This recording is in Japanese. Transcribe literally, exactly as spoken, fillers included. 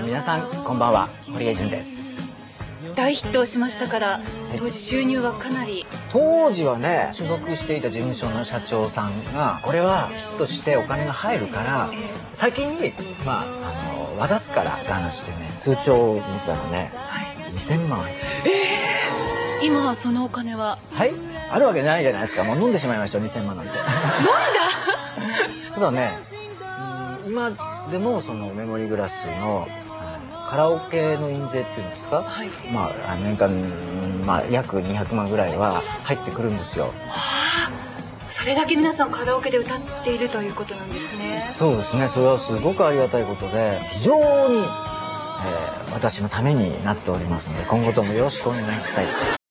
皆さんこんばんは、堀江純です。 大ヒットしましたから当時収入はかなり。 当時はね、所属していた事務所の社長さんがこれはヒットしてお金が入るから先にまああの渡すからって話でね、通帳を見たらね、はい、にせんまん入ってた。 えー、今そのお金ははいあるわけないじゃないですか。もう飲んでしまいましたにせんまんなんて。飲んだただね、今でもそのメモリーグラスのカラオケの印税っていうんですか、はい、まあ年間、まあ、約にひゃくまんぐらいは入ってくるんですよ。はあ、それだけ皆さんカラオケで歌っているということなんですね。 そうですね、それはすごくありがたいことで非常に、えー、私のためになっておりますので、今後ともよろしくお願いしたいと